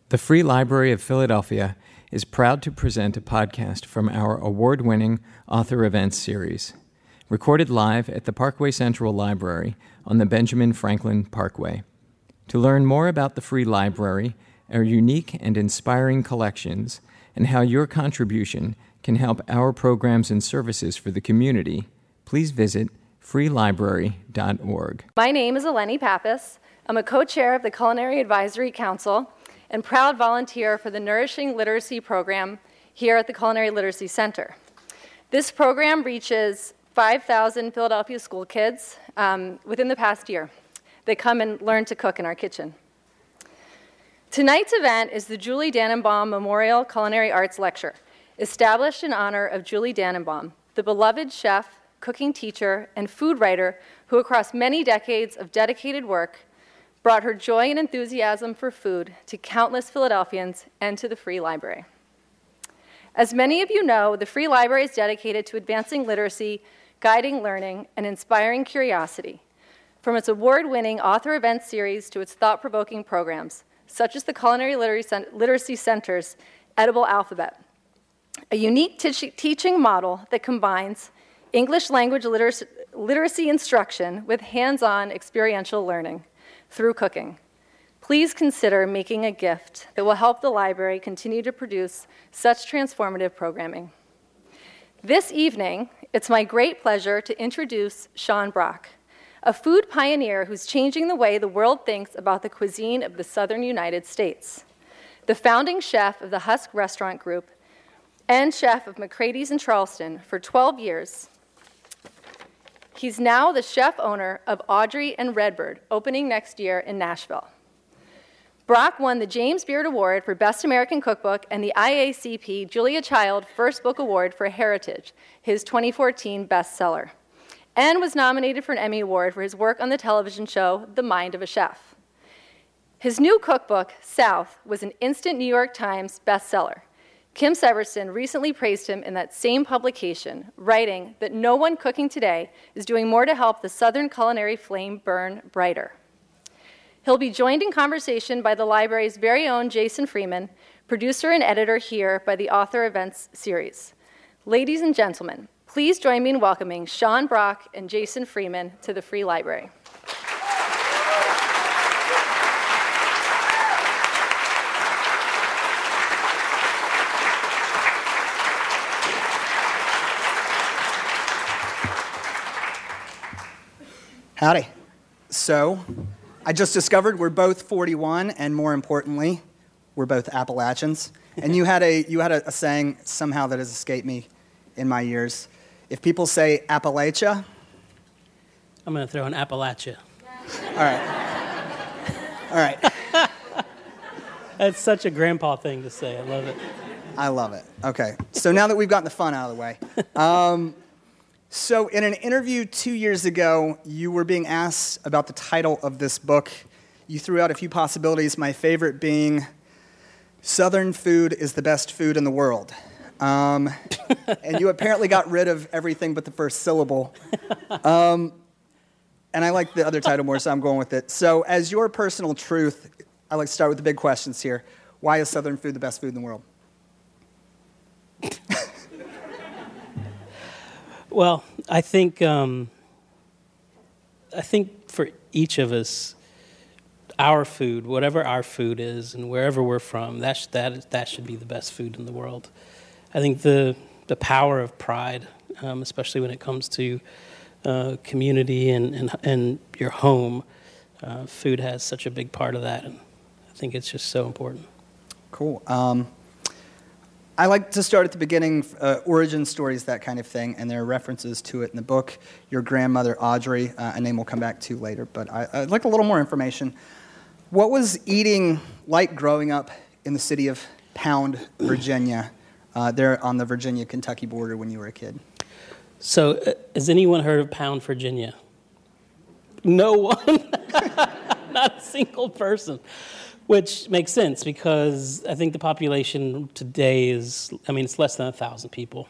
The Free Library of Philadelphia is proud to present a podcast from our award-winning Author Events series, recorded live at the Parkway Central Library on the Benjamin Franklin Parkway. To learn more about the Free Library, our unique and inspiring collections, and how your contribution can help our programs and services for the community, please visit freelibrary.org. My name is Eleni Pappas. I'm a co-chair of the Culinary Advisory Council and proud volunteer for the Nourishing Literacy program here at the Culinary Literacy Center. This program reaches 5,000 Philadelphia school kids within the past year. They come and learn to cook in our kitchen. Tonight's event is the Julie Dannenbaum Memorial Culinary Arts Lecture, established in honor of Julie Dannenbaum, the beloved chef, cooking teacher, and food writer who, across many decades of dedicated work, brought her joy and enthusiasm for food to countless Philadelphians and to the Free Library. As many of you know, the Free Library is dedicated to advancing literacy, guiding learning, and inspiring curiosity, from its award-winning author event series to its thought-provoking programs, such as the Culinary Literacy Center's Edible Alphabet, a unique teaching model that combines English language literacy instruction with hands-on experiential learning through cooking. Please consider making a gift that will help the library continue to produce such transformative programming. This evening, it's my great pleasure to introduce Sean Brock, a food pioneer who's changing the way the world thinks about the cuisine of the southern United States. The founding chef of the Husk Restaurant Group and chef of McCrady's in Charleston for 12 years, he's now the chef-owner of Audrey and Redbird, opening next year in Nashville. Brock won the James Beard Award for Best American Cookbook and the IACP Julia Child First Book Award for Heritage, his 2014 bestseller, and was nominated for an Emmy Award for his work on the television show The Mind of a Chef. His new cookbook, South, was an instant New York Times bestseller. Kim Severson recently praised him in that same publication, writing that no one cooking today is doing more to help the Southern culinary flame burn brighter. He'll be joined in conversation by the library's very own Jason Freeman, producer and editor here by the Author Events series. Ladies and gentlemen, please join me in welcoming Sean Brock and Jason Freeman to the Free Library. Howdy. So, I just discovered we're both 41, and more importantly, we're both Appalachians. And you had a saying somehow that has escaped me in my years. If people say Appalachia, I'm going to throw in Appalachia. All right. That's such a grandpa thing to say. I love it. I love it. Okay. So now that we've gotten the fun out of the way. So in an interview 2 years ago, you were being asked about the title of this book. You threw out a few possibilities, my favorite being, Southern food is the best food in the world. And you apparently got rid of everything but the first syllable. And I like the other title more, so I'm going with it. So as your personal truth, I like to start with the big questions here. Why is Southern food the best food in the world? Well, I think for each of us, our food, whatever our food is, and wherever we're from, that should be the best food in the world. I think the power of pride, especially when it comes to community and your home, food has such a big part of that, and I think it's just so important. Cool. I like to start at the beginning, origin stories, that kind of thing, and there are references to it in the book. Your grandmother, Audrey, a name we'll come back to later, but I'd like a little more information. What was eating like growing up in the city of Pound, Virginia, there on the Virginia-Kentucky border when you were a kid? So, has anyone heard of Pound, Virginia? No one? Not a single person. Which makes sense because I think the population today is, it's less than 1,000 people.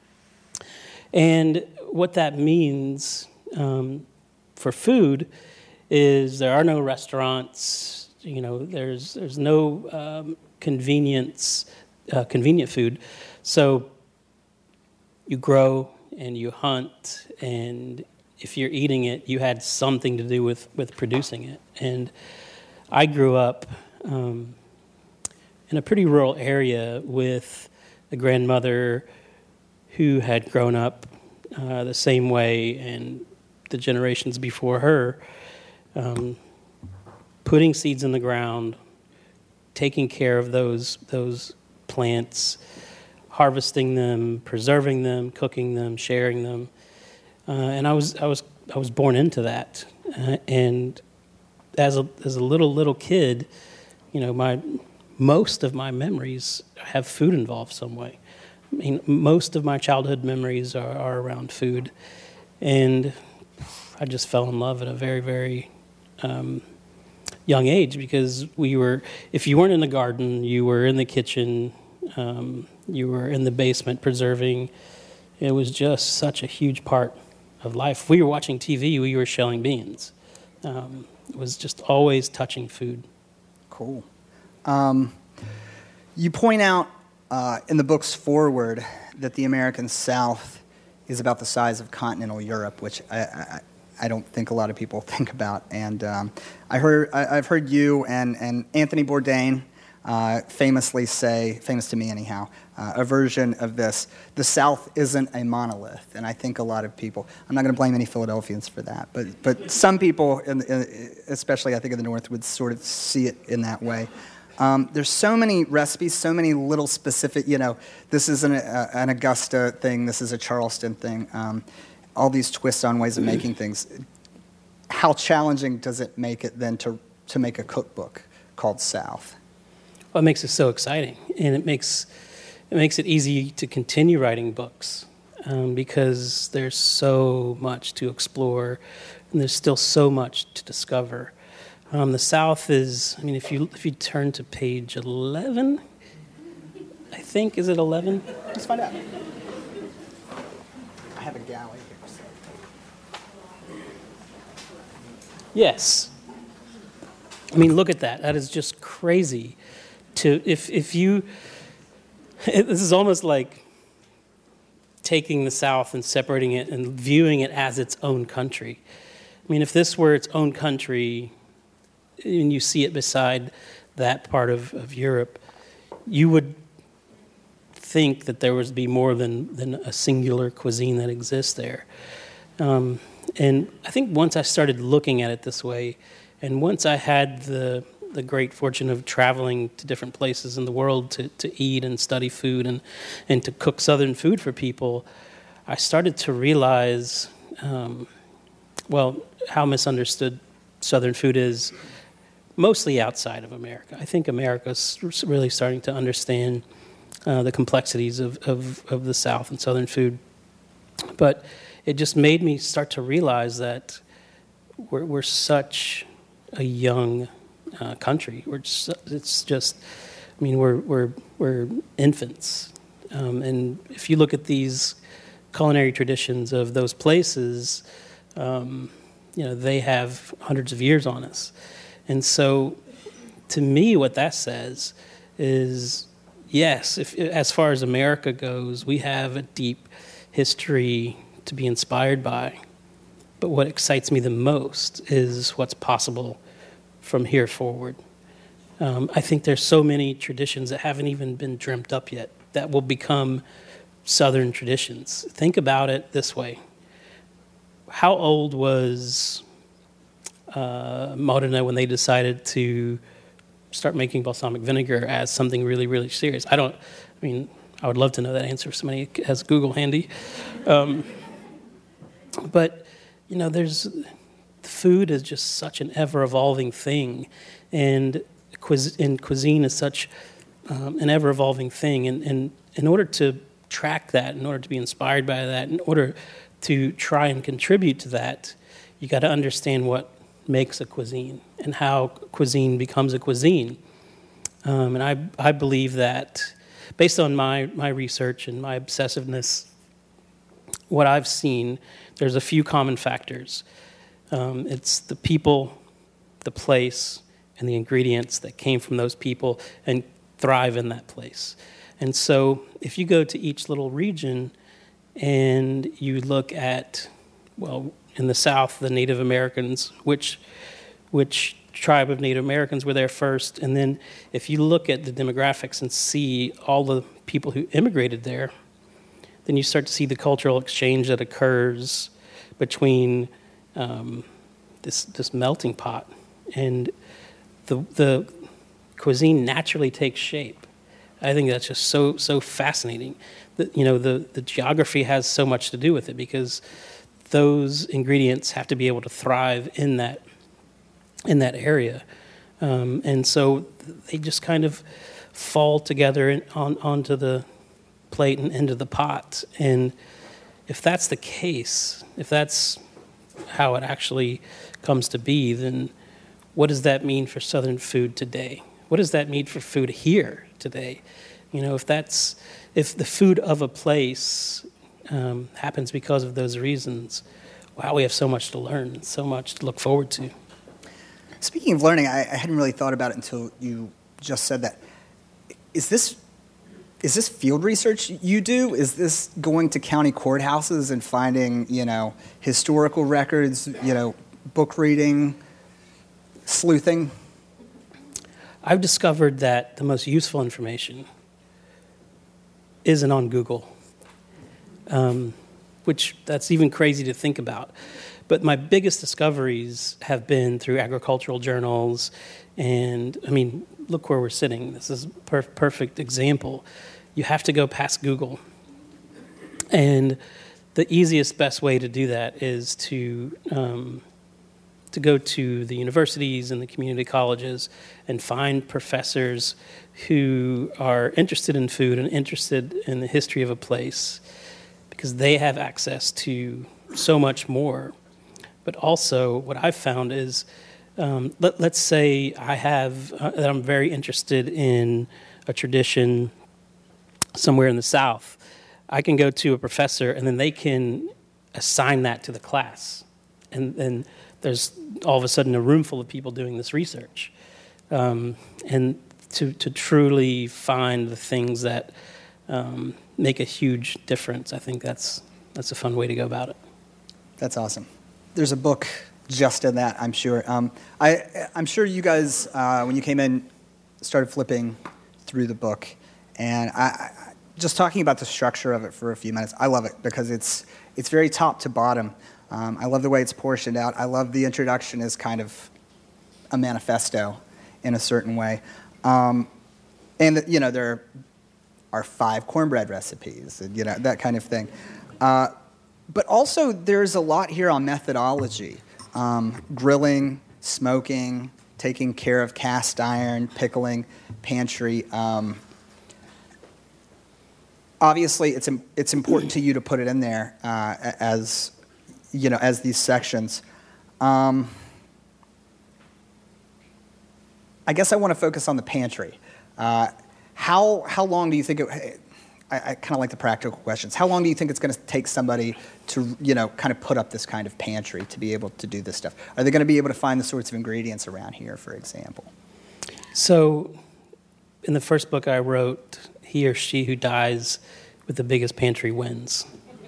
And what that means for food is there are no restaurants. There's no convenient food. So you grow and you hunt, and if you're eating it, you had something to do with producing it. And I grew up in a pretty rural area with a grandmother who had grown up the same way, and the generations before her, putting seeds in the ground, taking care of those plants, harvesting them, preserving them, cooking them, sharing them, and I was born into that. And as a little kid, most of my memories have food involved some way. I mean, most of my childhood memories are around food, and I just fell in love at a very, very young age, because if you weren't in the garden, you were in the kitchen, you were in the basement preserving. It was just such a huge part of life. If we were watching TV, we were shelling beans. It was just always touching food. Cool. You point out in the book's foreword that the American South is about the size of continental Europe, which I don't think a lot of people think about. And I've heard you and Anthony Bourdain famously say, famous to me anyhow, a version of this: the South isn't a monolith. And I think a lot of people, I'm not going to blame any Philadelphians for that, but some people, especially I think in the North, would sort of see it in that way. There's so many recipes, so many little specific, this is an Augusta thing, this is a Charleston thing, all these twists on ways of making things. How challenging does it make it then to make a cookbook called South? Well, it makes it so exciting, and it makes it easy to continue writing books, because there's so much to explore, and there's still so much to discover. The South is, if you turn to page 11, I think, is it 11? Let's find out. I have a galley here. So. Yes. Look at that. That is just crazy. This is almost like taking the South and separating it and viewing it as its own country. If this were its own country, and you see it beside that part of Europe, you would think that there would be more than a singular cuisine that exists there. And I think once I started looking at it this way, and once I had the great fortune of traveling to different places in the world to eat and study food and to cook Southern food for people, I started to realize, how misunderstood Southern food is, mostly outside of America. I think America's really starting to understand the complexities of the South and Southern food. But it just made me start to realize that we're such a young country. We're infants. And if you look at these culinary traditions of those places, they have hundreds of years on us. And so, to me, what that says is, yes, as far as America goes, we have a deep history to be inspired by. But what excites me the most is what's possible from here forward. I think there's so many traditions that haven't even been dreamt up yet that will become Southern traditions. Think about it this way. How old was Modena when they decided to start making balsamic vinegar as something really, really serious? I would love to know that answer if somebody has Google handy. But, food is just such an ever-evolving thing, and cuisine is such an ever-evolving thing. And in order to track that, in order to be inspired by that, in order to try and contribute to that, you got to understand what makes a cuisine and how cuisine becomes a cuisine. And I believe that, based on my research and my obsessiveness, what I've seen, there's a few common factors. It's the people, the place, and the ingredients that came from those people and thrive in that place. And so if you go to each little region and you look at, well, in the South, the Native Americans, which tribe of Native Americans were there first, and then if you look at the demographics and see all the people who immigrated there, then you start to see the cultural exchange that occurs between this melting pot, and the cuisine naturally takes shape. I think that's just so fascinating. The geography has so much to do with it, because those ingredients have to be able to thrive in that area, and so they just kind of fall together onto the plate and into the pot. And if that's the case, if that's how it actually comes to be, then what does that mean for Southern food today? What does that mean for food here today? If the food of a place happens because of those reasons, wow, we have so much to learn, so much to look forward to. Speaking of learning, I hadn't really thought about it until you just said that. Is this field research you do? Is this going to county courthouses and finding, historical records, book reading, sleuthing? I've discovered that the most useful information isn't on Google, which that's even crazy to think about. But my biggest discoveries have been through agricultural journals, and look where we're sitting. This is a perfect example. You have to go past Google. And the easiest, best way to do that is to go to the universities and the community colleges and find professors who are interested in food and interested in the history of a place, because they have access to so much more. But also what I've found is, let's say that I'm very interested in a tradition somewhere in the South. I can go to a professor, and then they can assign that to the class. And there's all of a sudden a room full of people doing this research. And to truly find the things that make a huge difference, I think that's a fun way to go about it. That's awesome. There's a book just in that, I'm sure. I'm sure you guys, when you came in, started flipping through the book, and I just talking about the structure of it for a few minutes. I love it because it's very top to bottom. I love the way it's portioned out. I love the introduction as kind of a manifesto in a certain way, and there are 5 cornbread recipes, and that kind of thing. But also, there's a lot here on methodology. Grilling, smoking, taking care of cast iron, pickling, pantry. Obviously, it's important to you to put it in there as these sections. I guess I want to focus on the pantry. How long do you think I kind of like the practical questions. How long do you think it's going to take somebody to, kind of put up this kind of pantry to be able to do this stuff? Are they going to be able to find the sorts of ingredients around here, for example? So, in the first book I wrote, he or she who dies with the biggest pantry wins.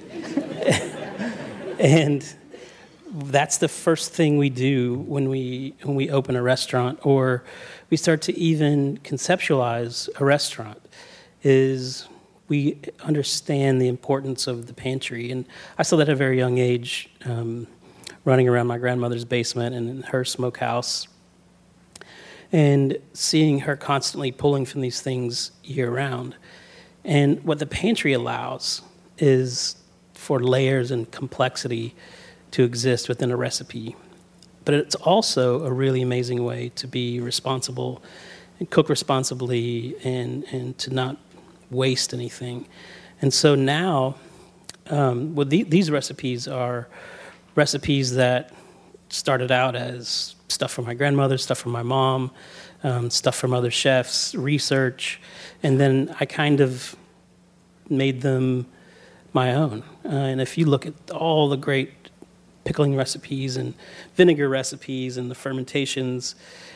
And that's the first thing we do when we open a restaurant, or we start to even conceptualize a restaurant, is we understand the importance of the pantry. And I saw that at a very young age, running around my grandmother's basement and in her smokehouse, and seeing her constantly pulling from these things year-round. And what the pantry allows is for layers and complexity to exist within a recipe. But it's also a really amazing way to be responsible and cook responsibly and to not waste anything. And so now, these recipes are recipes that started out as stuff from my grandmother, stuff from my mom, stuff from other chefs, research, and then I kind of made them my own. And if you look at all the great pickling recipes and vinegar recipes and the fermentations,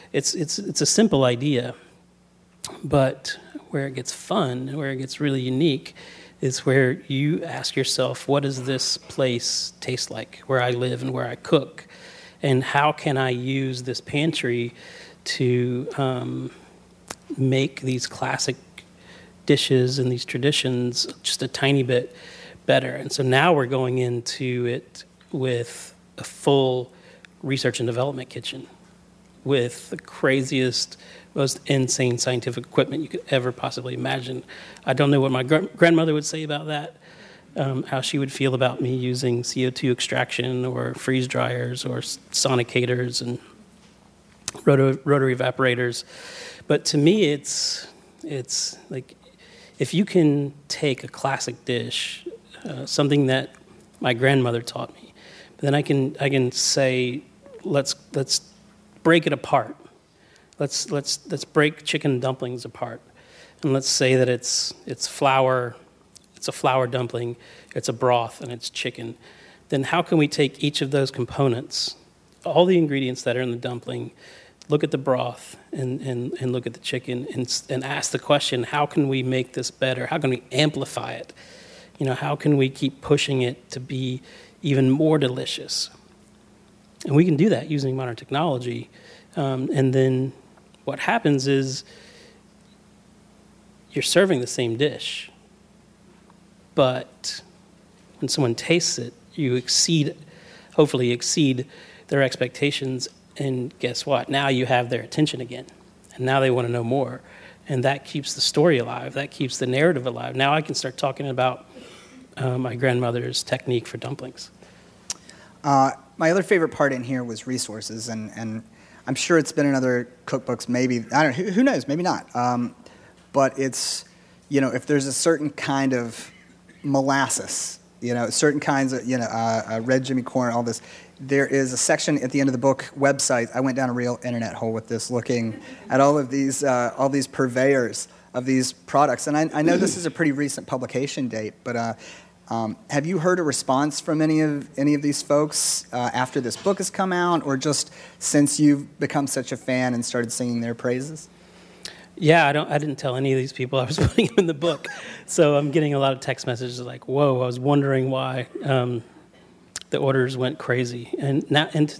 it's a simple idea, but where it gets fun, where it gets really unique, is where you ask yourself, what does this place taste like, where I live and where I cook? And how can I use this pantry to make these classic dishes and these traditions just a tiny bit better? And so now we're going into it with a full research and development kitchen with the craziest, most insane scientific equipment you could ever possibly imagine. I don't know what my grandmother would say about that, how she would feel about me using CO2 extraction or freeze dryers or sonicators and rotary evaporators. But to me, it's like, if you can take a classic dish, something that my grandmother taught me, then I can say, let's break it apart. Let's break chicken dumplings apart, and let's say that it's flour, it's a flour dumpling, it's a broth, and it's chicken. Then how can we take each of those components, all the ingredients that are in the dumpling, look at the broth and look at the chicken and ask the question, how can we make this better? How can we amplify it? How can we keep pushing it to be even more delicious? And we can do that using modern technology. And then what happens is you're serving the same dish, but when someone tastes it, you hopefully exceed their expectations. And guess what? Now you have their attention again. And now they want to know more. And that keeps the story alive. That keeps the narrative alive. Now I can start talking about my grandmother's technique for dumplings. My other favorite part in here was resources, and I'm sure it's been in other cookbooks, maybe. I don't know, who knows, maybe not. But it's, if there's a certain kind of molasses, certain kinds of, red Jimmy corn, all this, there is a section at the end of the book, website. I went down a real internet hole with this, looking at all these purveyors of these products. And I know this is a pretty recent publication date, but have you heard a response from any of these folks after this book has come out, or just since you've become such a fan and started singing their praises? Yeah, I didn't tell any of these people I was putting them in the book, so I'm getting a lot of text messages like, "Whoa, I was wondering why the orders went crazy." And now, in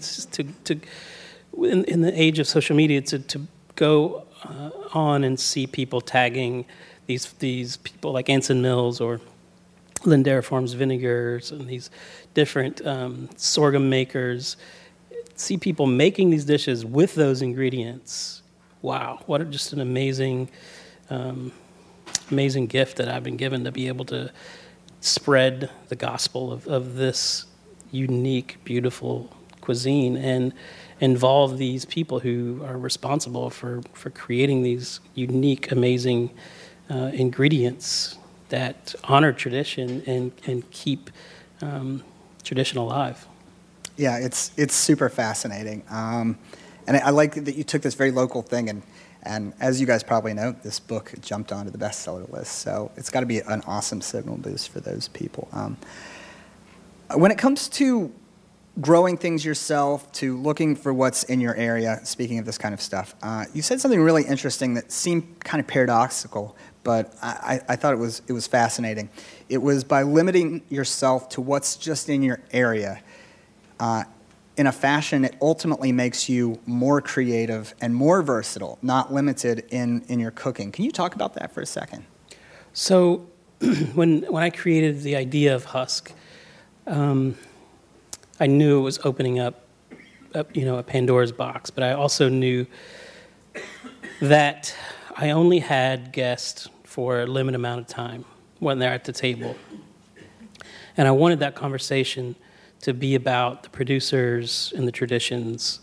the age of social media, to go on and see people tagging these people like Anson Mills or Lindera Farms Vinegars and these different sorghum makers, see people making these dishes with those ingredients. Wow, what just an amazing gift that I've been given to be able to spread the gospel of this unique, beautiful cuisine and involve these people who are responsible for creating these unique, amazing ingredients that honor tradition and keep tradition alive. Yeah, it's super fascinating. And I like that you took this very local thing, and as you guys probably know, this book jumped onto the bestseller list, so it's got to be an awesome signal boost for those people. When it comes to growing things yourself, to looking for what's in your area, speaking of this kind of stuff, you said something really interesting that seemed kind of paradoxical, but I thought it was fascinating. It was by limiting yourself to what's just in your area, in a fashion that ultimately makes you more creative and more versatile, not limited in your cooking. Can you talk about that for a second? So when I created the idea of Husk, I knew it was opening up a Pandora's box, but I also knew that I only had guests for a limited amount of time when they're at the table. And I wanted that conversation to be about the producers and the traditions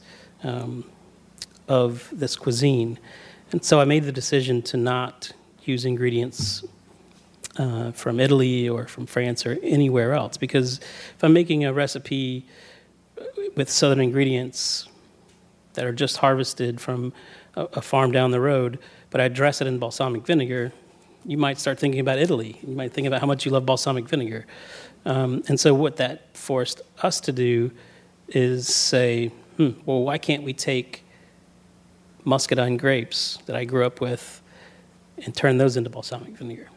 of this cuisine. And so I made the decision to not use ingredients from Italy or from France or anywhere else, because if I'm making a recipe with southern ingredients that are just harvested from a farm down the road, but I dress it in balsamic vinegar, you might start thinking about Italy. You might think about how much you love balsamic vinegar. And so what that forced us to do is say, well, why can't we take muscadine grapes that I grew up with and turn those into balsamic vinegar.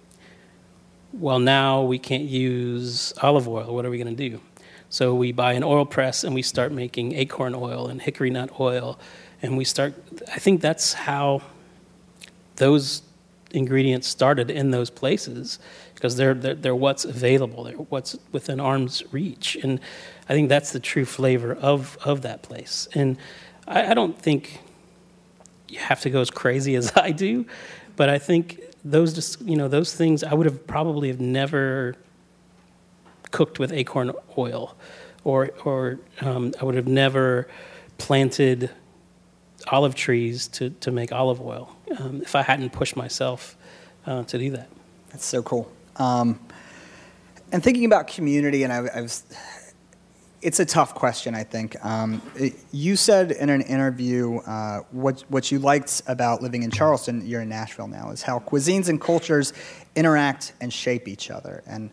Well, now we can't use olive oil. What are we going to do? So we buy an oil press and we start making acorn oil and hickory nut oil. And I think that's how those ingredients started in those places, because they're what's available, they're what's within arm's reach. And I think that's the true flavor of that place. And I don't think you have to go as crazy as I do, but I think those things I would have probably have never cooked with acorn oil, or I would have never planted olive trees to make olive oil if I hadn't pushed myself to do that. That's so cool. And thinking about community, and it's a tough question, I think. You said in an interview what you liked about living in Charleston, you're in Nashville now, is how cuisines and cultures interact and shape each other. And,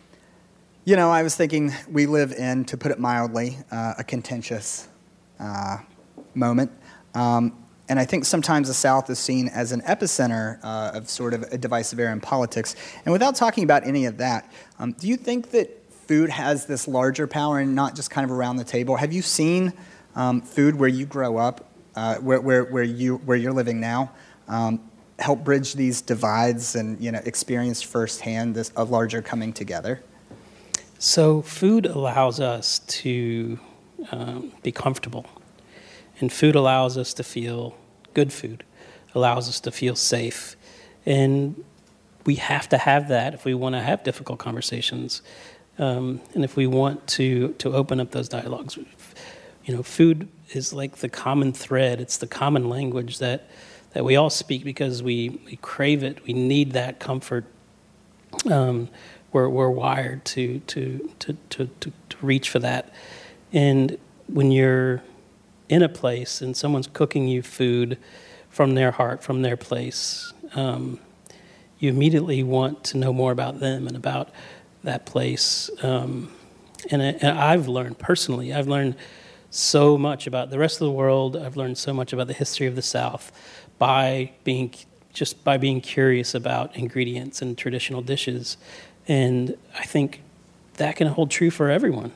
I was thinking we live in, to put it mildly, a contentious moment. And I think sometimes the South is seen as an epicenter of sort of a divisive era in politics. And without talking about any of that, do you think that food has this larger power and not just kind of around the table? Have you seen food where you grow up, where you're living now, help bridge these divides and experience firsthand this a larger coming together? So food allows us to be comfortable. And food allows us to feel good. Food allows us to feel safe. And we have to have that if we want to have difficult conversations. And if we want to open up those dialogues. Food is like the common thread. It's the common language that we all speak because we crave it. We need that comfort. We're wired to reach for that. And when you're in a place and someone's cooking you food from their heart, from their place, you immediately want to know more about them and about that place. And I've learned so much about the rest of the world. I've learned so much about the history of the South by being curious about ingredients and traditional dishes. And I think that can hold true for everyone.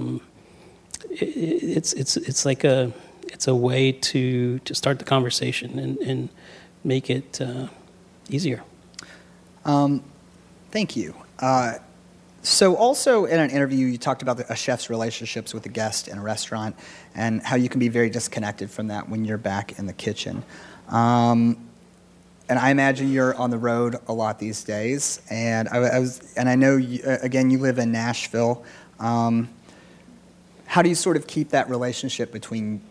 It's like it's a way to start the conversation and make it easier. Thank you. So also in an interview, you talked about a chef's relationships with a guest in a restaurant and how you can be very disconnected from that when you're back in the kitchen. And I imagine you're on the road a lot these days. And I know again you live in Nashville. How do you sort of keep that relationship between,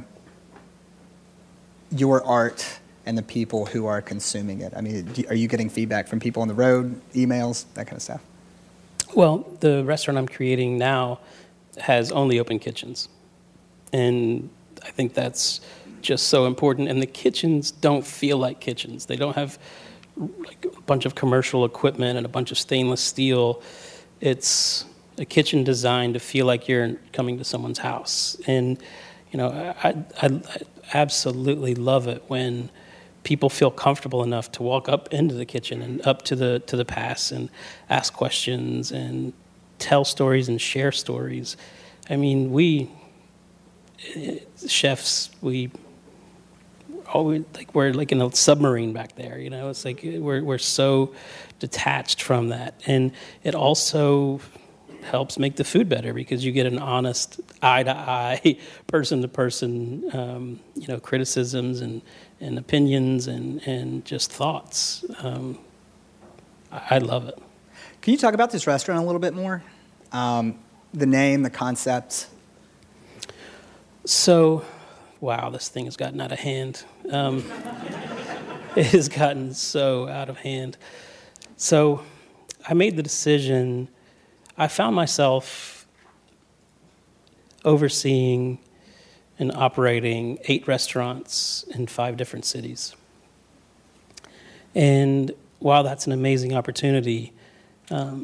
your art and the people who are consuming it? I mean, are you getting feedback from people on the road, emails, that kind of stuff? Well, the restaurant I'm creating now has only open kitchens. And I think that's just so important. And the kitchens don't feel like kitchens. They don't have like a bunch of commercial equipment and a bunch of stainless steel. It's a kitchen designed to feel like you're coming to someone's house. And, I absolutely love it when people feel comfortable enough to walk up into the kitchen and up to the pass and ask questions and tell stories and share stories. I mean, we chefs, we're like in a submarine back there. It's like we're so detached from that, and it also helps make the food better because you get an honest eye-to-eye, person-to-person, criticisms and opinions and just thoughts. I love it. Can you talk about this restaurant a little bit more? The name, the concept. So, wow, this thing has gotten out of hand. It has gotten so out of hand. So I made the decision. I found myself overseeing and operating 8 restaurants in 5 different cities. And while that's an amazing opportunity, I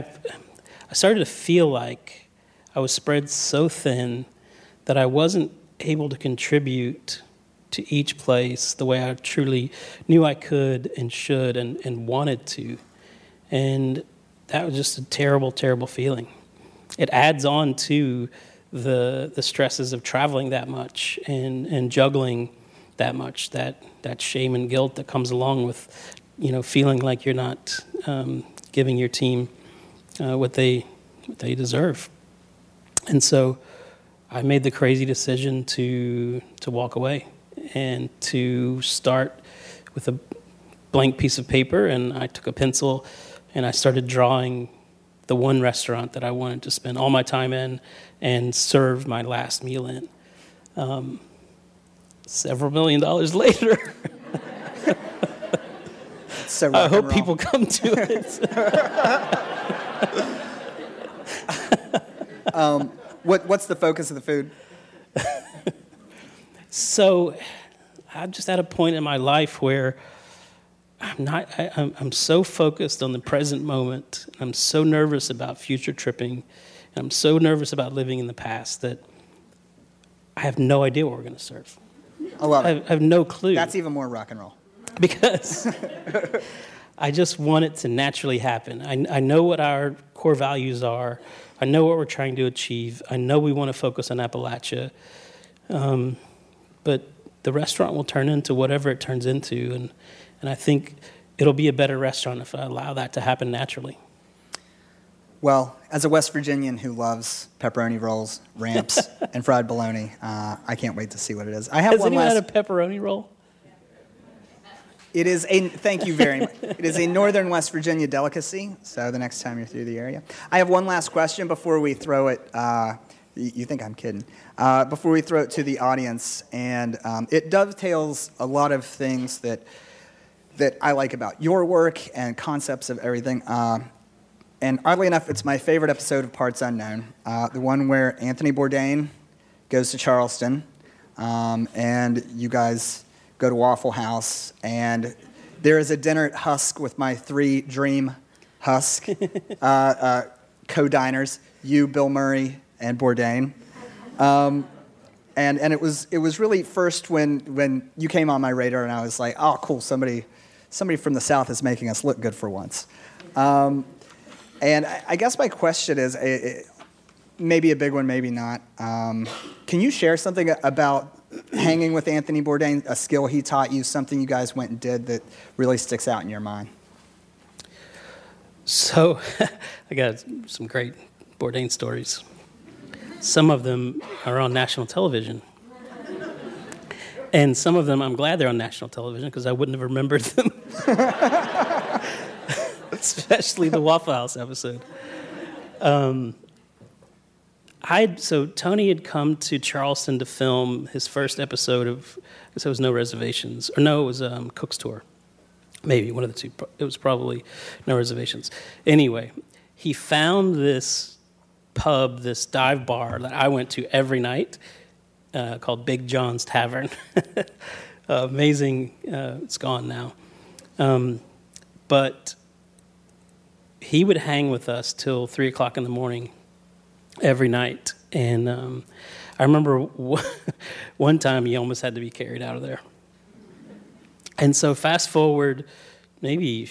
started to feel like I was spread so thin that I wasn't able to contribute to each place the way I truly knew I could and should and wanted to. And that was just a terrible, terrible feeling. It adds on to the stresses of traveling that much and juggling that much, that shame and guilt that comes along with, feeling like you're not giving your team what they deserve. And so I made the crazy decision to walk away and to start with a blank piece of paper, and I took a pencil and I started drawing the one restaurant that I wanted to spend all my time in and serve my last meal in. Several $1 million later, So I hope people come to it. What's the focus of the food? So I'm just at a point in my life where I'm so focused on the present moment. I'm so nervous about future tripping. And I'm so nervous about living in the past that I have no idea what we're going to serve. I love it. I have no clue. That's even more rock and roll. Because I just want it to naturally happen. I know what our core values are. I know what we're trying to achieve. I know we want to focus on Appalachia. But the restaurant will turn into whatever it turns into. And I think it'll be a better restaurant if I allow that to happen naturally. Well, as a West Virginian who loves pepperoni rolls, ramps, and fried bologna, I can't wait to see what it is. I have Has one anyone last. had a pepperoni roll? It is a, thank you very much. It is a northern West Virginia delicacy, so the next time you're through the area. I have one last question before we throw it, you think I'm kidding, before we throw it to the audience, and it dovetails a lot of things that I like about your work and concepts of everything. And oddly enough, it's my favorite episode of Parts Unknown, the one where Anthony Bourdain goes to Charleston, and you guys go to Waffle House, and there is a dinner at Husk with my 3 dream Husk co-diners, you, Bill Murray, and Bourdain. And it was really first when you came on my radar, and I was like, oh, cool, somebody from the South is making us look good for once. And I guess my question is, maybe a big one, maybe not. Can you share something about hanging with Anthony Bourdain, a skill he taught you, something you guys went and did that really sticks out in your mind? So I got some great Bourdain stories. Some of them are on national television. And some of them, I'm glad they're on national television because I wouldn't have remembered them. Especially the Waffle House episode. So Tony had come to Charleston to film his first episode of, I guess it was No Reservations. Or no, it was Cook's Tour. Maybe, one of the two. It was probably No Reservations. Anyway, he found this pub, this dive bar that I went to every night called Big John's Tavern. Amazing. It's gone now. But he would hang with us till 3 o'clock in the morning every night. And I remember one time he almost had to be carried out of there. And so fast forward, maybe,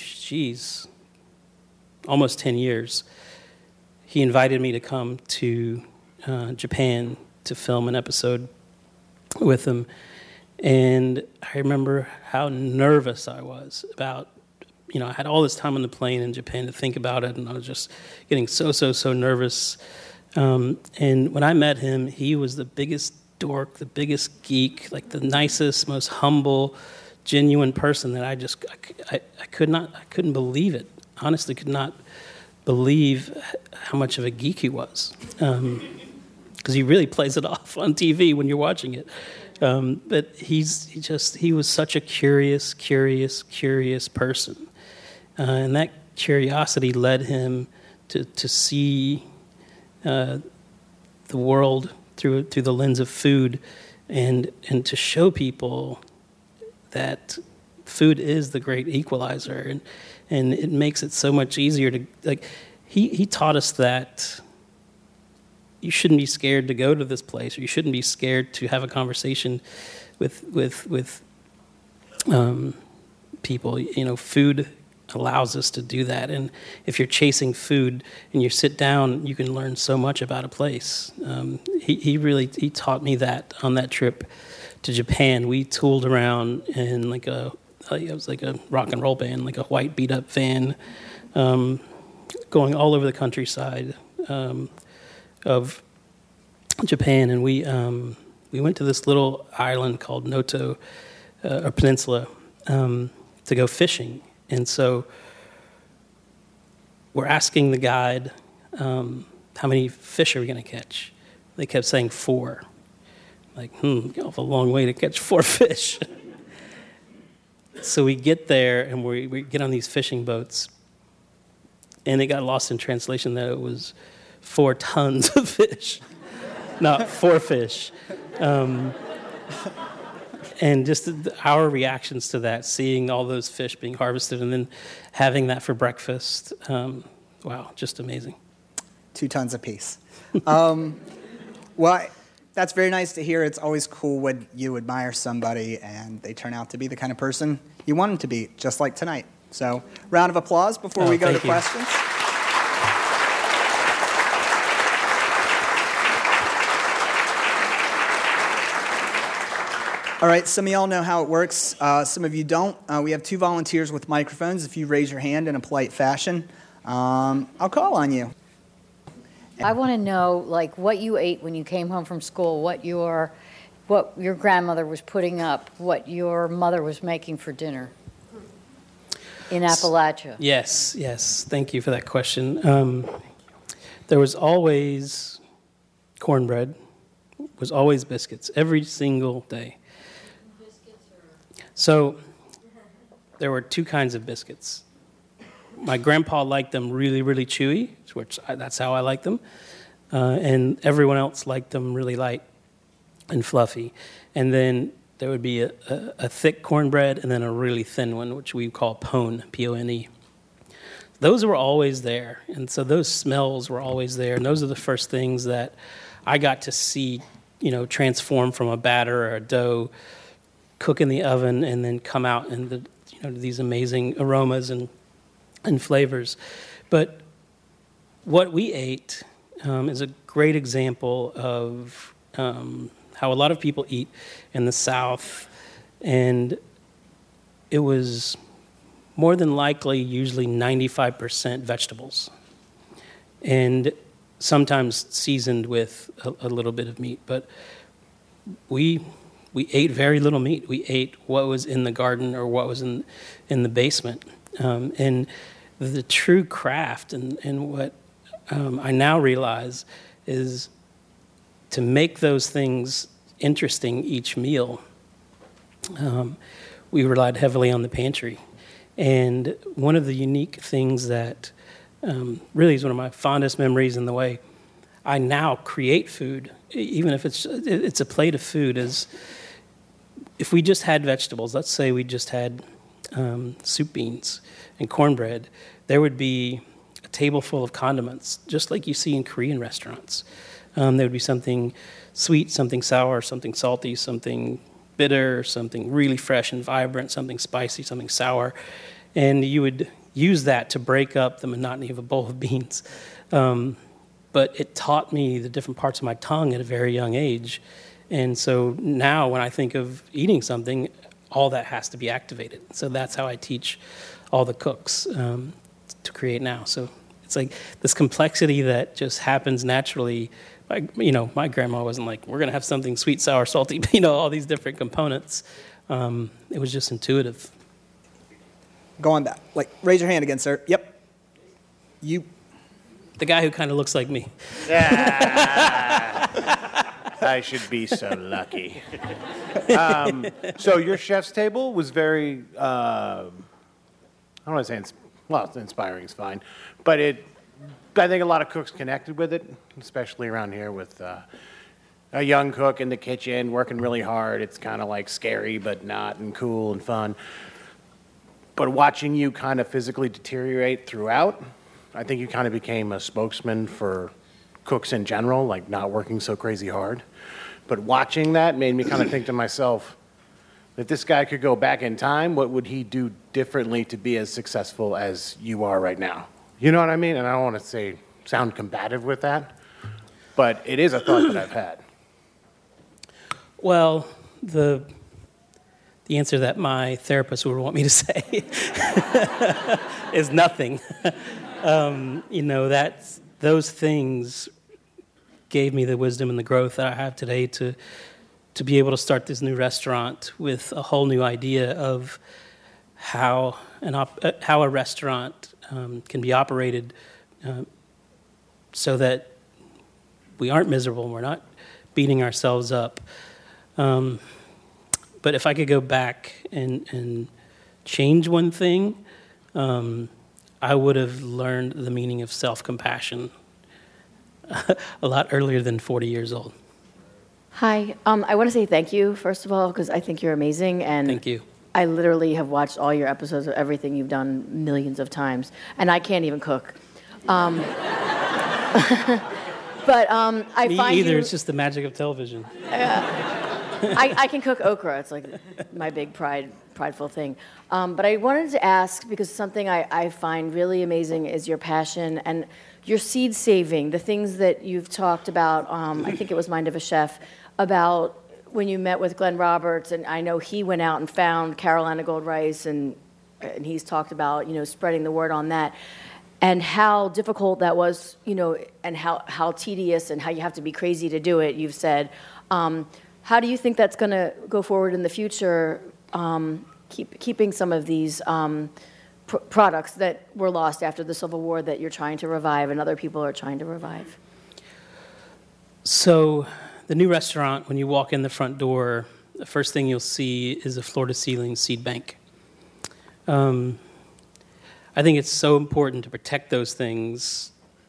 almost 10 years, he invited me to come to Japan to film an episode with him. And I remember how nervous I was about, I had all this time on the plane in Japan to think about it, and I was just getting so nervous. And when I met him, he was the biggest dork, the biggest geek, like the nicest, most humble, genuine person that I couldn't believe it. Honestly, could not believe how much of a geek he was. Because he really plays it off on TV when you're watching it. But he was such a curious person. And that curiosity led him to see the world through the lens of food, and to show people that food is the great equalizer, and it makes it so much easier to, like, he taught us that, you shouldn't be scared to go to this place, or you shouldn't be scared to have a conversation with people. You know, food allows us to do that. And if you're chasing food and you sit down, you can learn so much about a place. He taught me that on that trip to Japan. We tooled around in like it was like a rock and roll band, like a white beat up van, going all over the countryside of Japan. And we went to this little island called Noto, or peninsula, to go fishing. And so we're asking the guide, how many fish are we going to catch? They kept saying 4. Like, a long way to catch 4 fish. So we get there and we get on these fishing boats, and it got lost in translation that it was 4 tons of fish, not 4 fish. And just our reactions to that, seeing all those fish being harvested and then having that for breakfast, wow, just amazing. 2 tons apiece. Well, that's very nice to hear. It's always cool when you admire somebody and they turn out to be the kind of person you want them to be, just like tonight. So, round of applause before we go to questions. All right, some of y'all know how it works. Some of you don't. We have 2 volunteers with microphones. If you raise your hand in a polite fashion, I'll call on you. I want to know, like, what you ate when you came home from school, what your grandmother was putting up, what your mother was making for dinner in Appalachia. Yes. Thank you for that question. There was always cornbread, was always biscuits, every single day. So there were 2 kinds of biscuits. My grandpa liked them really, really chewy, that's how I like them. And everyone else liked them really light and fluffy. And then there would be a thick cornbread and then a really thin one, which we call pone, P-O-N-E. Those were always there. And so those smells were always there. And those are the first things that I got to see, transform from a batter or a dough, cook in the oven, and then come out in these amazing aromas and flavors. But what we ate is a great example of how a lot of people eat in the South, and it was more than likely usually 95% vegetables, and sometimes seasoned with a little bit of meat. But we ate very little meat. We ate what was in the garden or what was in the basement. And the true craft and what I now realize is to make those things interesting each meal. We relied heavily on the pantry. And one of the unique things that really is one of my fondest memories in the way I now create food, even if it's a plate of food, is if we just had vegetables, let's say we just had soup beans and cornbread, there would be a table full of condiments, just like you see in Korean restaurants. There would be something sweet, something sour, something salty, something bitter, something really fresh and vibrant, something spicy, something sour. And you would use that to break up the monotony of a bowl of beans. But it taught me the different parts of my tongue at a very young age. And so now when I think of eating something, all that has to be activated. So that's how I teach all the cooks to create now. So it's like this complexity that just happens naturally. My grandma wasn't like, we're going to have something sweet, sour, salty, all these different components. It was just intuitive. Go on back. Raise your hand again, sir. Yep. You. The guy who kind of looks like me. I should be so lucky. So your chef's table was very, I don't want to say, inspiring is fine, but I think a lot of cooks connected with it, especially around here with a young cook in the kitchen working really hard. It's kind of like scary, but not, and cool and fun. But watching you kind of physically deteriorate throughout, I think you kind of became a spokesman for cooks in general, like not working so crazy hard. But watching that made me kind of think to myself, if this guy could go back in time, what would he do differently to be as successful as you are right now? You know what I mean? And I don't want to sound combative with that, but it is a thought that I've had. Well, the answer that my therapist would want me to say is nothing. Those things gave me the wisdom and the growth that I have today to be able to start this new restaurant with a whole new idea of how a restaurant can be operated so that we aren't miserable and we're not beating ourselves up. But if I could go back and change one thing, I would have learned the meaning of self-compassion a lot earlier than 40 years old. Hi. I want to say thank you, first of all, because I think you're amazing. And Thank you. I literally have watched all your episodes of everything you've done millions of times, and I can't even cook. But I Me find either. you, It's just the magic of television. I can cook okra. It's like my big prideful thing. But I wanted to ask, because something I find really amazing is your passion and your seed saving, the things that you've talked about. I think it was Mind of a Chef, about when you met with Glenn Roberts, and I know he went out and found Carolina Gold Rice, and he's talked about, spreading the word on that, and how difficult that was, and how tedious, and how you have to be crazy to do it, you've said. How do you think that's going to go forward in the future, keeping some of these products that were lost after the Civil War that you're trying to revive and other people are trying to revive? So the new restaurant, when you walk in the front door, the first thing you'll see is a floor-to-ceiling seed bank. I think it's so important to protect those things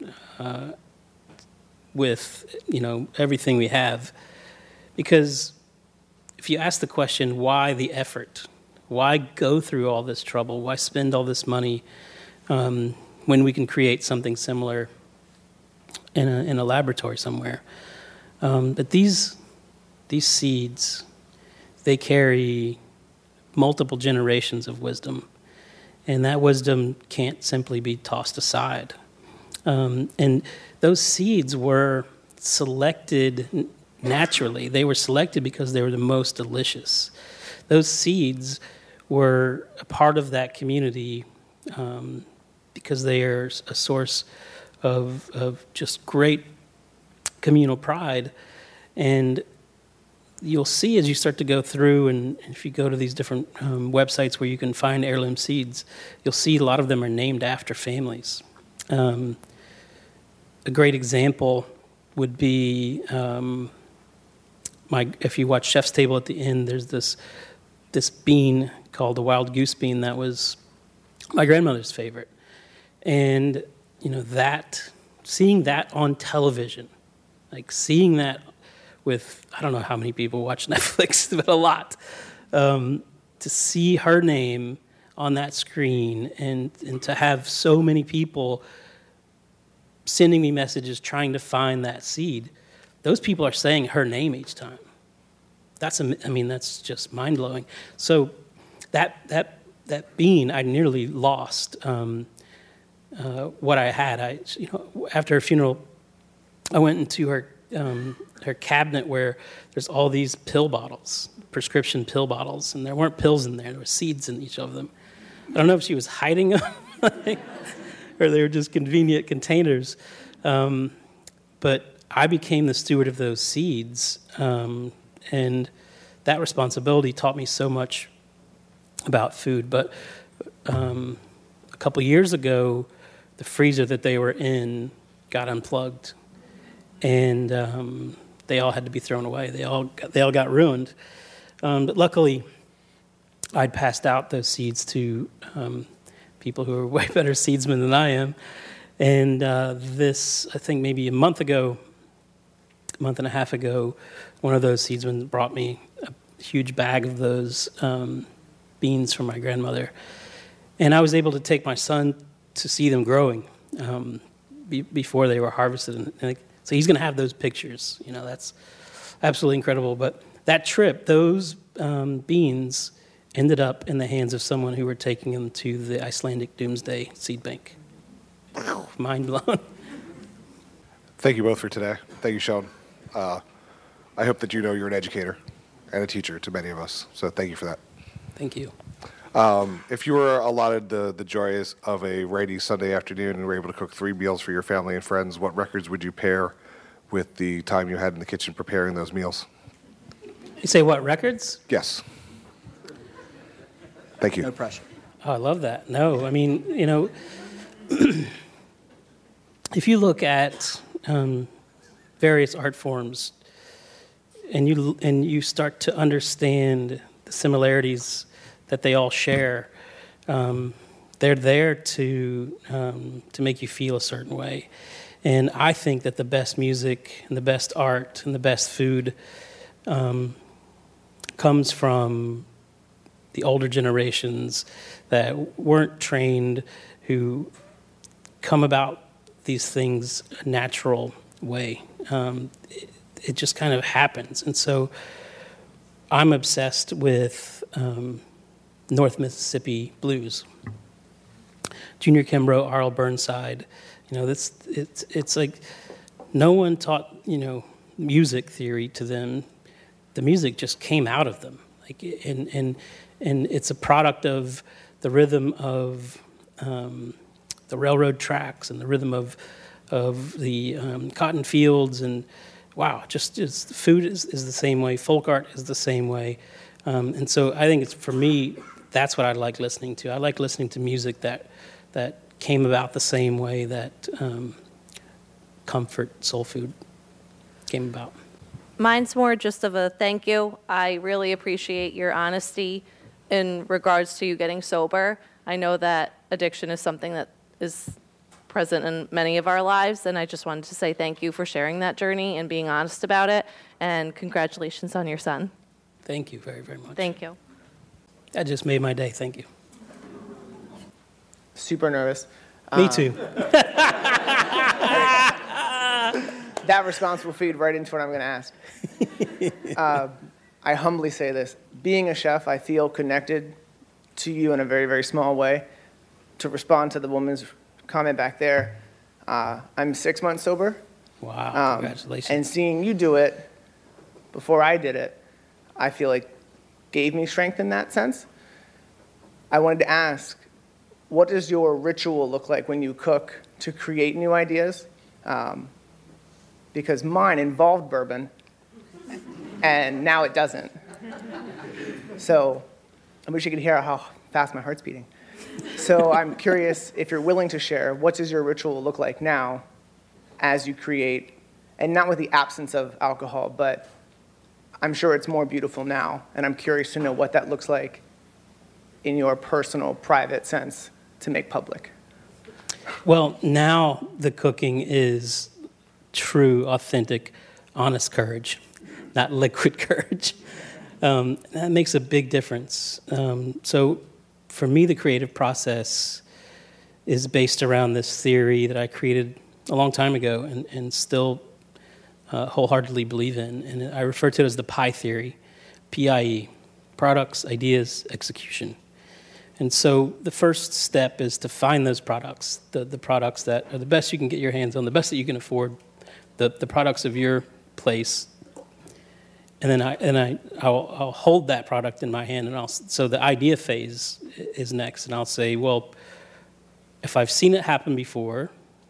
with everything we have, because if you ask the question, why the effort? Why go through all this trouble? Why spend all this money when we can create something similar in a laboratory somewhere? But these seeds, they carry multiple generations of wisdom, and that wisdom can't simply be tossed aside. And those seeds were selected naturally. They were selected because they were the most delicious. Those seeds were a part of that community because they are a source of just great communal pride. And you'll see as you start to go through, and if you go to these different websites where you can find heirloom seeds, you'll see a lot of them are named after families. A great example would be if you watch Chef's Table at the end, there's this bean called the wild goose bean that was my grandmother's favorite. And, seeing that on television, like seeing that with, I don't know how many people watch Netflix, but a lot, to see her name on that screen and to have so many people sending me messages trying to find that seed, those people are saying her name each time. That's just mind-blowing. So that bean, I nearly lost what I had. After her funeral, I went into her cabinet where there's all these pill bottles, prescription pill bottles, and there weren't pills in there. There were seeds in each of them. I don't know if she was hiding them or they were just convenient containers. But I became the steward of those seeds, and that responsibility taught me so much about food. But a couple years ago, the freezer that they were in got unplugged, and they all had to be thrown away. They all got ruined. But luckily, I'd passed out those seeds to people who are way better seedsmen than I am. And I think maybe a month and a half ago, one of those seedsmen brought me a huge bag of those beans from my grandmother. And I was able to take my son to see them growing before they were harvested. And So he's going to have those pictures. That's absolutely incredible. But that trip, those beans ended up in the hands of someone who were taking them to the Icelandic Doomsday Seed Bank. Mind blown. Thank you both for today. Thank you, Sheldon. I hope that you're an educator and a teacher to many of us. So thank you for that. Thank you. If you were allotted the joys of a rainy Sunday afternoon and were able to cook 3 meals for your family and friends, what records would you pair with the time you had in the kitchen preparing those meals? You say what, records? Yes. Thank you. No pressure. Oh, I love that. No, I mean, if you look at various art forms and you start to understand the similarities that they all share, they're there to make you feel a certain way. And I think that the best music and the best art and the best food comes from the older generations that weren't trained, who come about these things a natural way. It just kind of happens. And so I'm obsessed with North Mississippi blues. Junior Kimbrough, Arl Burnside, it's like no one taught, music theory to them. The music just came out of them. And it's a product of the rhythm of the railroad tracks and the rhythm of the cotton fields, and wow, just food is the same way, folk art is the same way, and so I think for me, that's what I like listening to. I like listening to music that came about the same way that comfort soul food came about. Mine's more just of a thank you. I really appreciate your honesty in regards to you getting sober. I know that addiction is something that is present in many of our lives, and I just wanted to say thank you for sharing that journey and being honest about it, and congratulations on your son. Thank you very, very much. Thank you. That just made my day. Thank you. Super nervous. Me too. That response will feed right into what I'm going to ask. I humbly say this. Being a chef, I feel connected to you in a very, very small way. To respond to the woman's comment back there, I'm 6 months sober. Wow, congratulations. And seeing you do it before I did it, I feel like gave me strength in that sense. I wanted to ask, what does your ritual look like when you cook to create new ideas? Because mine involved bourbon, and now it doesn't. So I wish you could hear how fast my heart's beating. So I'm curious if you're willing to share, what does your ritual look like now as you create, and not with the absence of alcohol, but I'm sure it's more beautiful now, and I'm curious to know what that looks like in your personal, private sense to make public. Well, now the cooking is true, authentic, honest courage, not liquid courage. That makes a big difference. So for me, the creative process is based around this theory that I created a long time ago and still wholeheartedly believe in. And I refer to it as the PIE theory, P-I-E, products, ideas, execution. And so the first step is to find those products, the products that are the best you can get your hands on, the best that you can afford, the products of your place. And then I'll hold that product in my hand, and so the idea phase is next, and I'll say, well, if I've seen it happen before,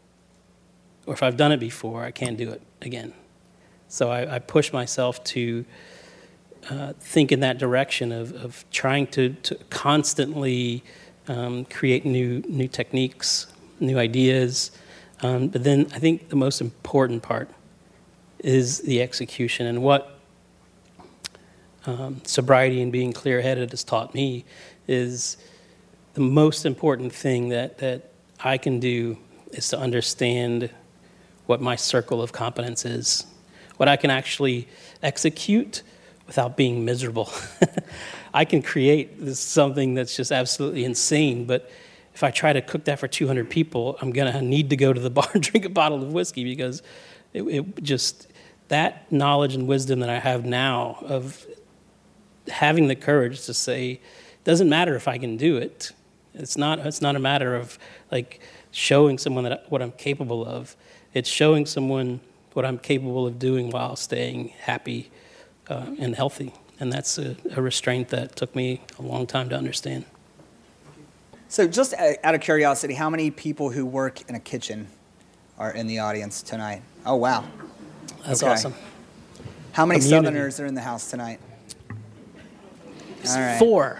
or if I've done it before, I can't do it again. So I push myself to think in that direction of trying to constantly create new techniques, new ideas. But then I think the most important part is the execution. And what sobriety and being clear-headed has taught me is the most important thing that I can do is to understand what my circle of competence is, what I can actually execute without being miserable. I can create something that's just absolutely insane, but if I try to cook that for 200 people, I'm going to need to go to the bar and drink a bottle of whiskey because It just, that knowledge and wisdom that I have now of having the courage to say, it doesn't matter if I can do it. It's not a matter of like showing someone what I'm capable of. It's showing someone what I'm capable of doing while staying happy and healthy. And that's a restraint that took me a long time to understand. So just out of curiosity, how many people who work in a kitchen are in the audience tonight? Oh, wow. That's okay. awesome. How many Community. Southerners are in the house tonight? It's All right. 4.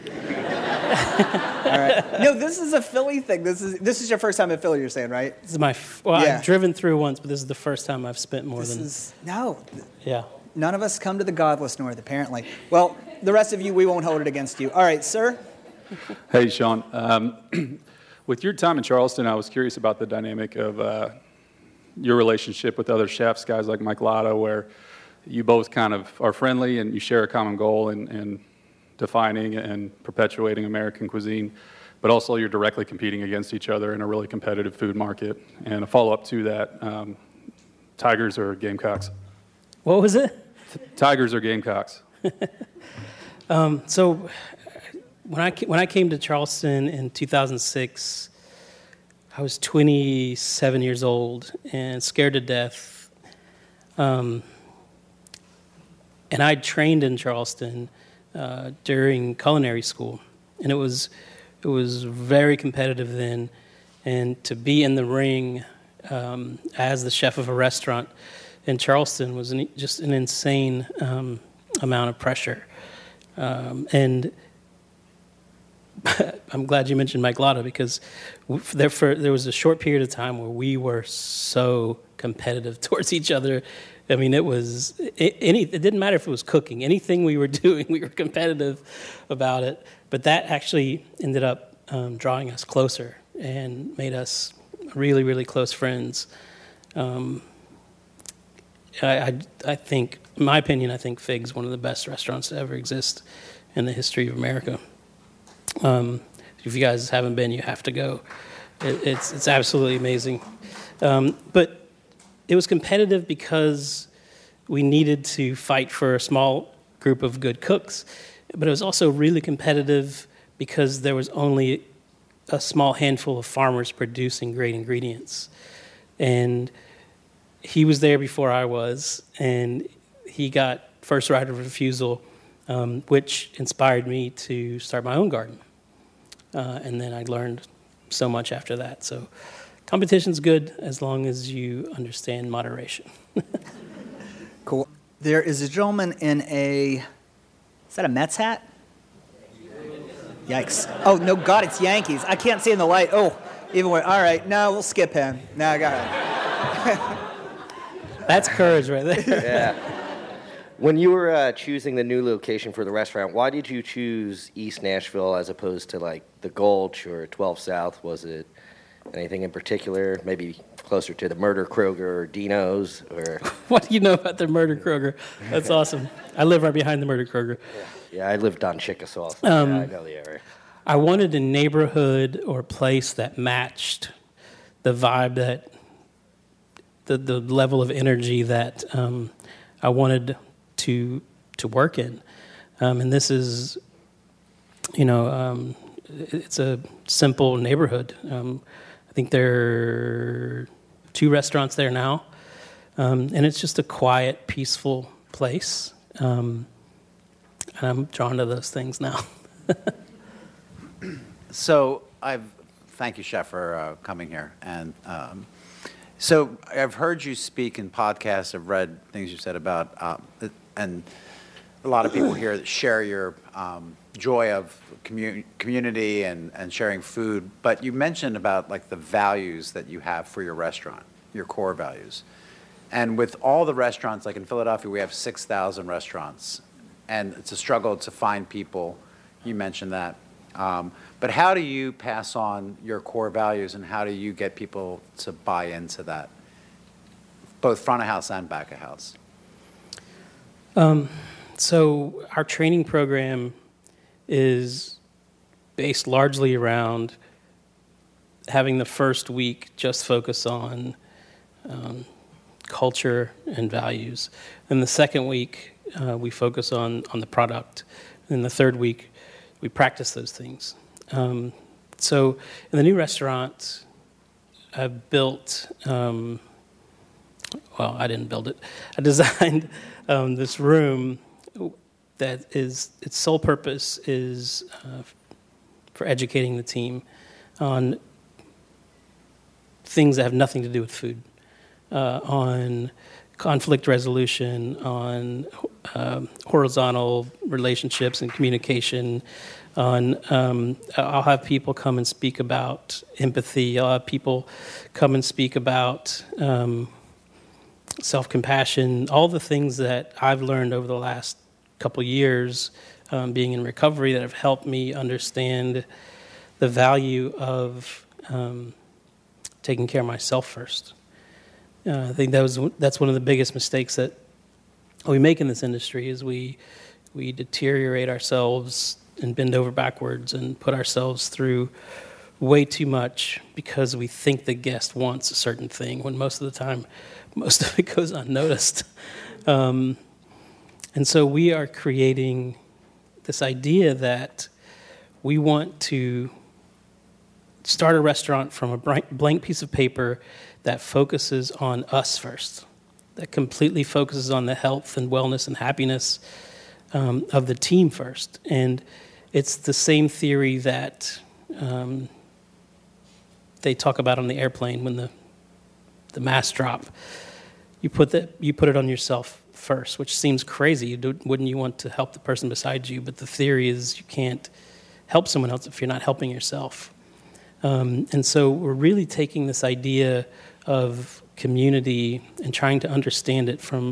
All right. No, this is a Philly thing. This is your first time in Philly, you're saying, right? This is my, I've driven through once, but this is the first time I've spent more than. No. None of us come to the godless north, apparently. Well, the rest of you, we won't hold it against you. All right, sir. Hey, Sean. With your time in Charleston, I was curious about the dynamic of your relationship with other chefs, guys like Mike Latta, where you both kind of are friendly and you share a common goal in defining and perpetuating American cuisine, but also you're directly competing against each other in a really competitive food market. And a follow-up to that, Tigers or Gamecocks? What was it? Tigers or Gamecocks? So when I came to Charleston in 2006, I was 27 years old and scared to death. And I trained in Charleston during culinary school, and it was very competitive then. And to be in the ring as the chef of a restaurant in Charleston was just an insane amount of pressure. And I'm glad you mentioned Mike Latta, because there was a short period of time where we were so competitive towards each other. I mean, it didn't matter if it was cooking. Anything we were doing, we were competitive about it. But that actually ended up drawing us closer and made us really, really close friends. I think, in my opinion, I think Fig's one of the best restaurants to ever exist in the history of America. If you guys haven't been, you have to go. It's absolutely amazing. But it was competitive because we needed to fight for a small group of good cooks. But it was also really competitive because there was only a small handful of farmers producing great ingredients. And he was there before I was, and he got first right of refusal, which inspired me to start my own garden. And then I learned so much after that. So competition's good as long as you understand moderation. Cool. There is a gentleman in is that a Mets hat? Yikes. Oh, no, God, it's Yankees. I can't see in the light. Oh, even when, all right, no, we'll skip him. No, go ahead. That's courage right there. Yeah. When you were choosing the new location for the restaurant, why did you choose East Nashville as opposed to like the Gulch or 12 South? Was it anything in particular? Maybe closer to the Murder Kroger or Dino's? Or What do you know about the Murder Kroger? That's awesome. I live right behind the Murder Kroger. Yeah, I lived on Chickasaw, so yeah, I know the area. I wanted a neighborhood or place that matched the vibe, that the level of energy that I wanted to work in. And this is, it's a simple neighborhood. I think there are 2 restaurants there now. And it's just a quiet, peaceful place. And I'm drawn to those things now. So thank you, Chef, for coming here. And so I've heard you speak in podcasts. I've read things you've said about, and a lot of people here that share your joy of community and sharing food. But you mentioned about like the values that you have for your restaurant, your core values. And with all the restaurants, like in Philadelphia, we have 6,000 restaurants. And it's a struggle to find people. You mentioned that. But how do you pass on your core values, and how do you get people to buy into that, both front of house and back of house? So our training program is based largely around having the first week just focus on culture and values. And the second week, we focus on the product. And the third week, we practice those things. So in the new restaurant, I've built, well, I didn't build it. I designed this room that its sole purpose is for educating the team on things that have nothing to do with food, on conflict resolution, on horizontal relationships and communication, on I'll have people come and speak about empathy. I'll have people come and speak about self-compassion, all the things that I've learned over the last couple years being in recovery that have helped me understand the value of taking care of myself first. I think that's one of the biggest mistakes that we make in this industry is we deteriorate ourselves and bend over backwards and put ourselves through way too much because we think the guest wants a certain thing when most of the time, most of it goes unnoticed. And so we are creating this idea that we want to start a restaurant from a blank piece of paper that focuses on us first, that completely focuses on the health and wellness and happiness of the team first. And it's the same theory that they talk about on the airplane when the masks drop. You put it on yourself first, which seems crazy. Wouldn't you want to help the person beside you? But the theory is you can't help someone else if you're not helping yourself. And so we're really taking this idea of community and trying to understand it from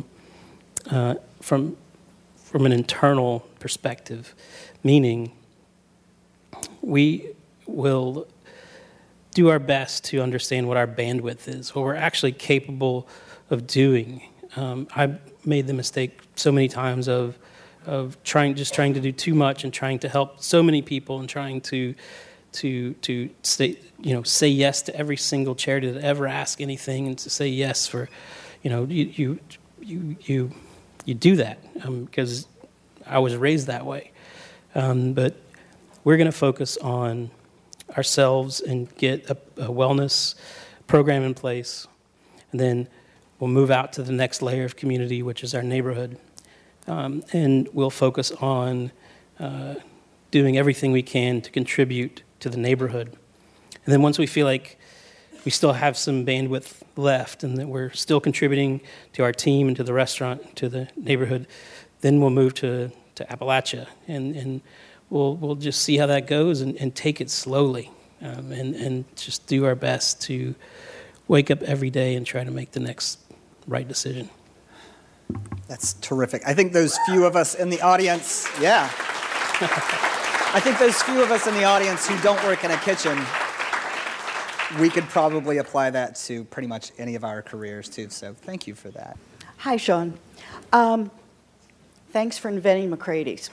an internal perspective, meaning we will do our best to understand what our bandwidth is, what we're actually capable of doing. I've made the mistake so many times of trying to do too much and trying to help so many people and trying to say yes to every single charity that ever asks anything and to say yes for, you do that because I was raised that way. But we're going to focus on ourselves and get a wellness program in place, and then we'll move out to the next layer of community, which is our neighborhood, and we'll focus on doing everything we can to contribute to the neighborhood. And then once we feel like we still have some bandwidth left and that we're still contributing to our team and to the restaurant, to the neighborhood, then we'll move to Appalachia, and we'll just see how that goes and take it slowly, and just do our best to wake up every day and try to make the next right decision. That's terrific. I think those few of us in the audience, yeah. I think those few of us in the audience who don't work in a kitchen, we could probably apply that to pretty much any of our careers too. So thank you for that. Hi, Sean. Thanks for inventing McCrady's.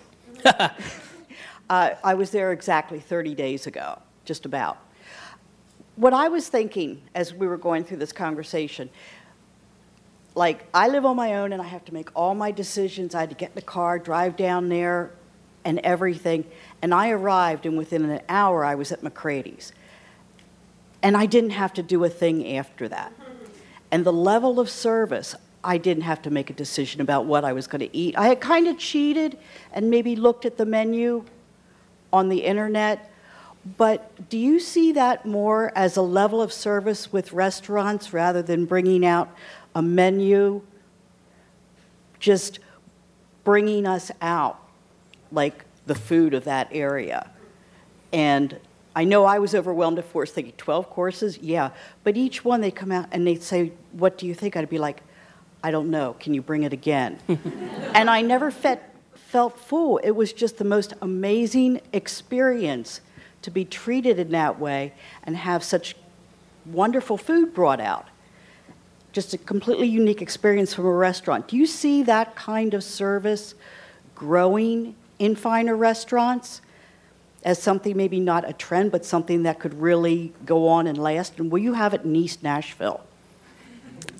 I was there exactly 30 days ago, just about. What I was thinking as we were going through this conversation, like I live on my own and I have to make all my decisions. I had to get in the car, drive down there and everything. And I arrived and within an hour I was at McCrady's. And I didn't have to do a thing after that. And the level of service, I didn't have to make a decision about what I was going to eat. I had kind of cheated and maybe looked at the menu on the internet. But do you see that more as a level of service with restaurants rather than bringing out a menu, just bringing us out, like the food of that area? And I know I was overwhelmed at first thinking 12 courses, yeah. But each one they come out and they'd say, what do you think? I'd be like, I don't know, can you bring it again? And I never felt full. It was just the most amazing experience to be treated in that way and have such wonderful food brought out. Just a completely unique experience from a restaurant. Do you see that kind of service growing in finer restaurants as something maybe not a trend, but something that could really go on and last? And will you have it in East Nashville?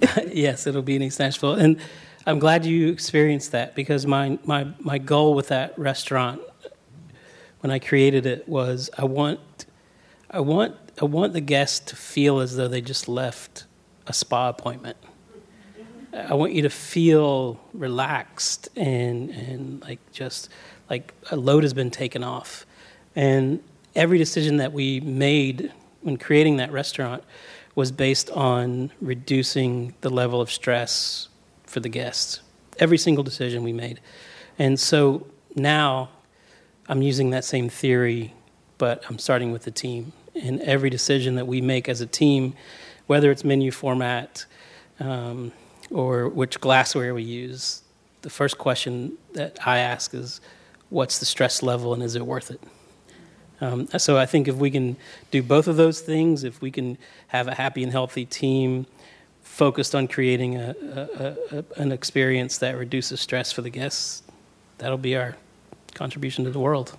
Yes, it'll be in East Nashville. And I'm glad you experienced that, because my goal with that restaurant when I created it was I want the guests to feel as though they just left a spa appointment. I want you to feel relaxed and like a load has been taken off. And every decision that we made when creating that restaurant was based on reducing the level of stress for the guests. Every single decision we made. And so now I'm using that same theory, but I'm starting with the team. And every decision that we make as a team, whether it's menu format or which glassware we use, the first question that I ask is, what's the stress level and is it worth it? So I think if we can do both of those things, if we can have a happy and healthy team focused on creating an experience that reduces stress for the guests, that'll be our contribution to the world.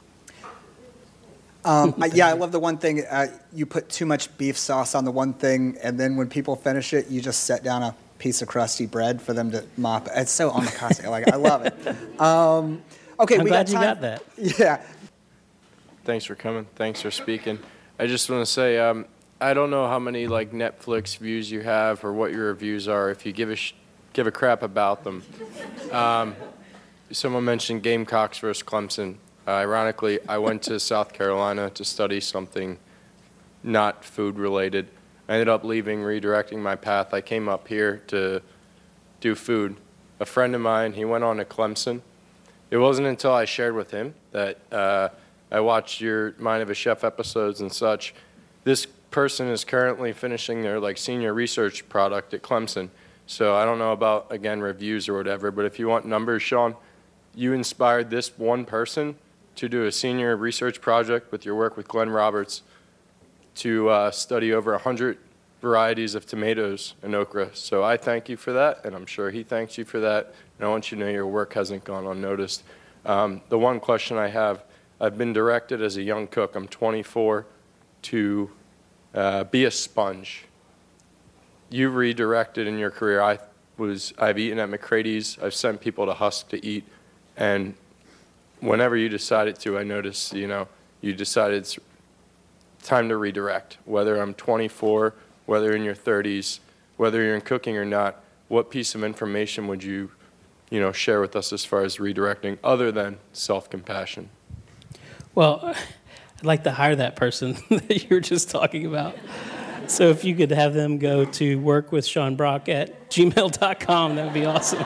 I love the one thing, you put too much beef sauce on the one thing, and then when people finish it, you just set down a piece of crusty bread for them to mop. It's so omakase. I love it. Okay, I'm we glad got you time. got that. Yeah. Thanks for coming. Thanks for speaking. I just want to say, I don't know how many Netflix views you have or what your reviews are. If you give a crap about them. Someone mentioned Gamecocks versus Clemson. Ironically, I went to South Carolina to study something not food related. I ended up leaving, redirecting my path. I came up here to do food. A friend of mine, he went on to Clemson. It wasn't until I shared with him that I watched your Mind of a Chef episodes and such. This person is currently finishing their senior research product at Clemson. So I don't know about, again, reviews or whatever, but if you want numbers, Sean, you inspired this one person to do a senior research project with your work with Glenn Roberts to study over 100 varieties of tomatoes and okra. So I thank you for that, and I'm sure he thanks you for that. And I want you to know your work hasn't gone unnoticed. The one question I have, I've been directed as a young cook, I'm 24, to be a sponge. You redirected in your career. I've eaten at McCrady's. I've sent people to Husk to eat. And whenever you decided to, I noticed, you decided it's time to redirect. Whether I'm 24, whether in your 30s, whether you're in cooking or not, what piece of information would you, share with us as far as redirecting other than self-compassion? Well, I'd like to hire that person that you were just talking about. So if you could have them go to workwithseanbrock@gmail.com, that would be awesome.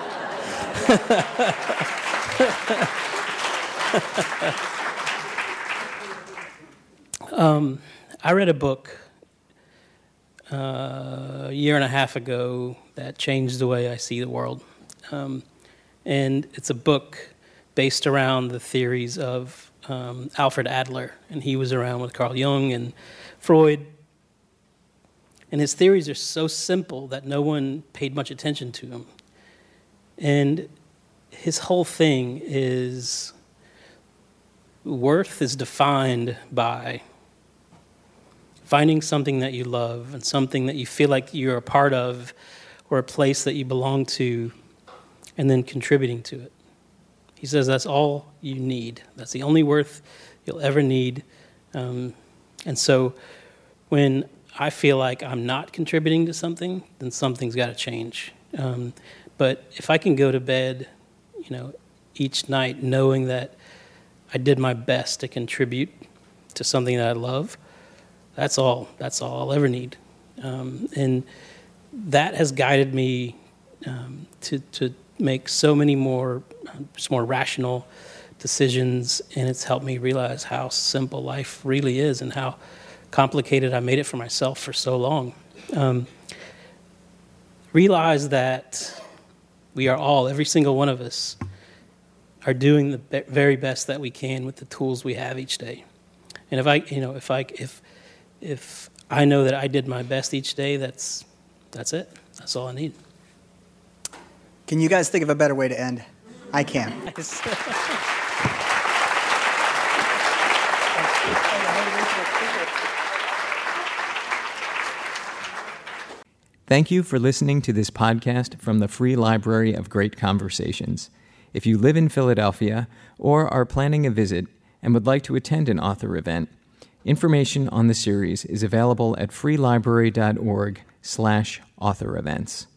I read a book a year and a half ago that changed the way I see the world. And it's a book based around the theories of Alfred Adler, and he was around with Carl Jung and Freud. And his theories are so simple that no one paid much attention to him. And his whole thing is worth is defined by finding something that you love and something that you feel like you're a part of or a place that you belong to, and then contributing to it. He says that's all you need. That's the only worth you'll ever need. And so when I feel like I'm not contributing to something, then something's got to change. But if I can go to bed, each night knowing that I did my best to contribute to something that I love, that's all I'll ever need. And that has guided me to make so many more rational decisions, and it's helped me realize how simple life really is and how complicated I made it for myself for so long. Realize that we are all, every single one of us, are doing the very best that we can with the tools we have each day. And if I know that I did my best each day, that's it. That's all I need. Can you guys think of a better way to end? I can. Thank you for listening to this podcast from the Free Library of Great Conversations. If you live in Philadelphia or are planning a visit and would like to attend an author event, information on the series is available at freelibrary.org/author events.